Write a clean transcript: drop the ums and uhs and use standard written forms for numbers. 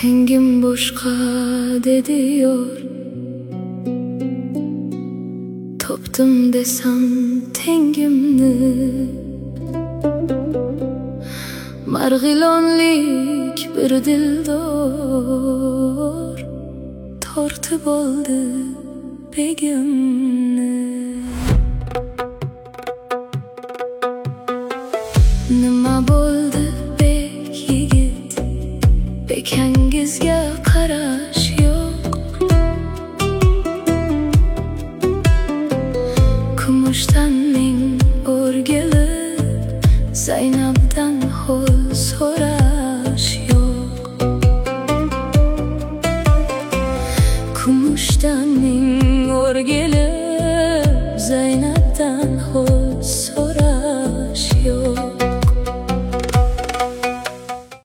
Tengim boşqa dediyor. Toptum desem tengimni. Marg'ilonlik bir dildor tortib oldi begimni. Nima bo'ldi bek yigit, bekangizga